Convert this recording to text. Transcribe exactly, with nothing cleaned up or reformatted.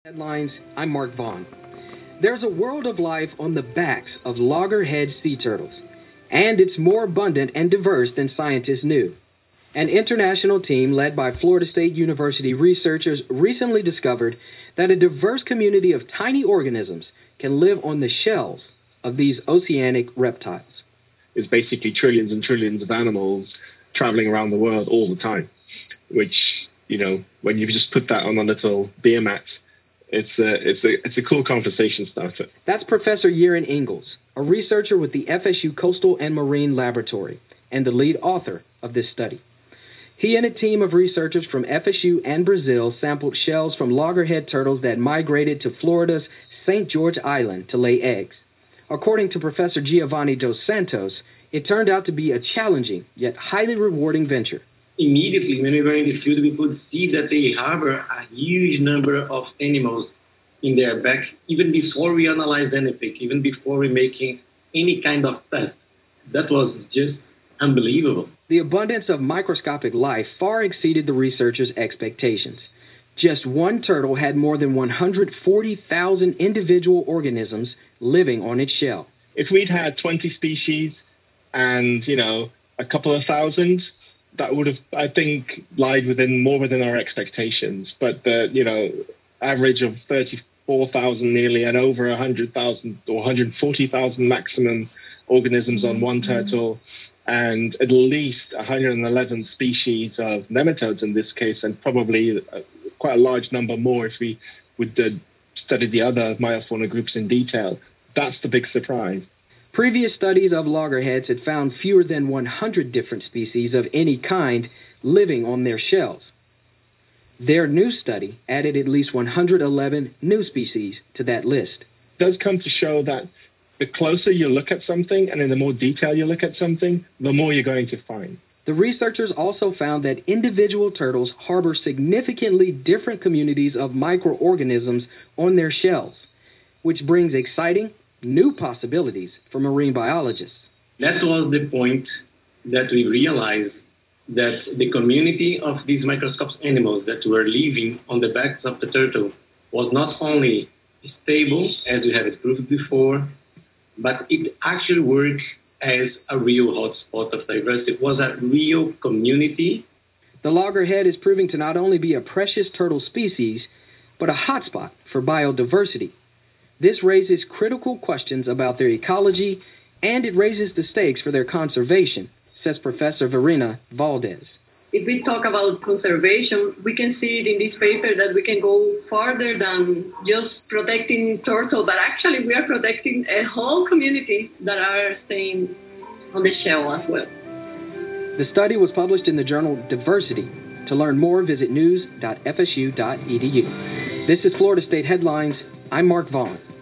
Headlines, I'm Mark Vaughn. There's a world of life on the backs of loggerhead sea turtles, and it's more abundant and diverse than scientists knew. An international team led by Florida State University researchers recently discovered that a diverse community of tiny organisms can live on the shells of these oceanic reptiles. Is basically trillions and trillions of animals traveling around the world all the time, which, you know, when you just put that on a little beer mat, it's a, it's a, it's a cool conversation starter. That's Professor Jeroen Engels, a researcher with the F S U Coastal and Marine Laboratory and the lead author of this study. He and a team of researchers from F S U and Brazil sampled shells from loggerhead turtles that migrated to Florida's Saint George Island to lay eggs. According to Professor Giovanni dos Santos, it turned out to be a challenging yet highly rewarding venture. Immediately, when we were in the field, we could see that they harbor a huge number of animals in their back, even before we analyzed anything, even before we making any kind of test. That was just unbelievable. The abundance of microscopic life far exceeded the researchers' expectations. Just one turtle had more than one hundred forty thousand individual organisms living on its shell. If we'd had twenty species and, you know, a couple of thousand, that would have, I think, lied within more within our expectations. But the, you know, average of thirty-four thousand nearly and over one hundred thousand or one hundred forty thousand maximum organisms on one turtle, and at least one hundred eleven species of nematodes in this case, and probably quite a large number more if we would uh, study the other meiofauna groups in detail. That's the big surprise. Previous studies of loggerheads had found fewer than one hundred different species of any kind living on their shells. Their new study added at least one hundred eleven new species to that list. It does come to show that the closer you look at something and in the more detail you look at something, the more you're going to find. The researchers also found that individual turtles harbor significantly different communities of microorganisms on their shells, which brings exciting new possibilities for marine biologists. That was the point that we realized that the community of these microscopic animals that were living on the backs of the turtle was not only stable, as we have proved before, but it actually worked as a real hotspot of diversity. It was a real community. The loggerhead is proving to not only be a precious turtle species, but a hotspot for biodiversity. This raises critical questions about their ecology, and it raises the stakes for their conservation, says Professor Verena Valdez. If we talk about conservation, we can see it in this paper that we can go farther than just protecting turtle, but actually we are protecting a whole communities that are staying on the shell as well. The study was published in the journal Diversity. To learn more, visit news dot f s u dot e d u. This is Florida State Headlines. I'm Mark Vaughn.